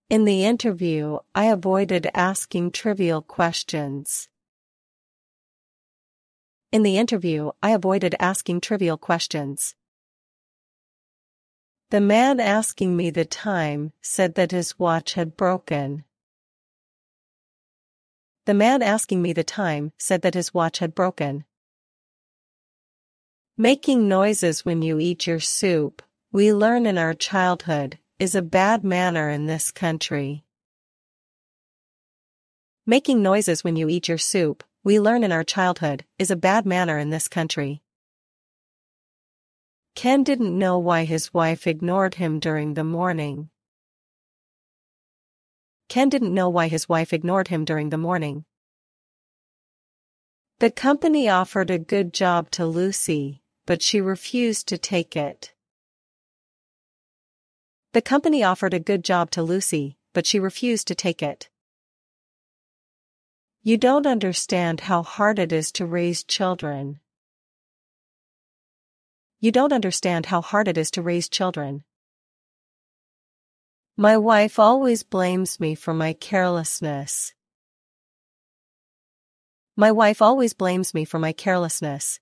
In the interview, I avoided asking trivial questions. In the interview, I avoided asking trivial questions. The man asking me the time said that his watch had broken. The man asking me the time said that his watch had broken. Making noises when you eat your soup, we learn in our childhood, is a bad manner in this country. Making noises when you eat your soup, we learn in our childhood, is a bad manner in this country. Ken didn't know why his wife ignored him during the morning. Ken didn't know why his wife ignored him during the morning. The company offered a good job to Lucy, but she refused to take it. The company offered a good job to Lucy, but she refused to take it. You don't understand how hard it is to raise children. You don't understand how hard it is to raise children. My wife always blames me for my carelessness. My wife always blames me for my carelessness.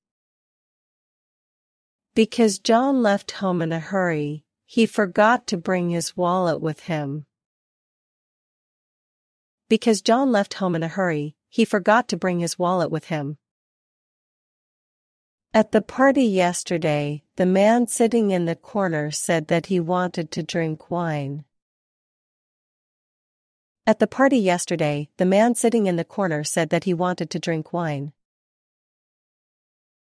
Because John left home in a hurry, he forgot to bring his wallet with him. Because John left home in a hurry, he forgot to bring his wallet with him. At the party yesterday, the man sitting in the corner said that he wanted to drink wine. At the party yesterday, the man sitting in the corner said that he wanted to drink wine.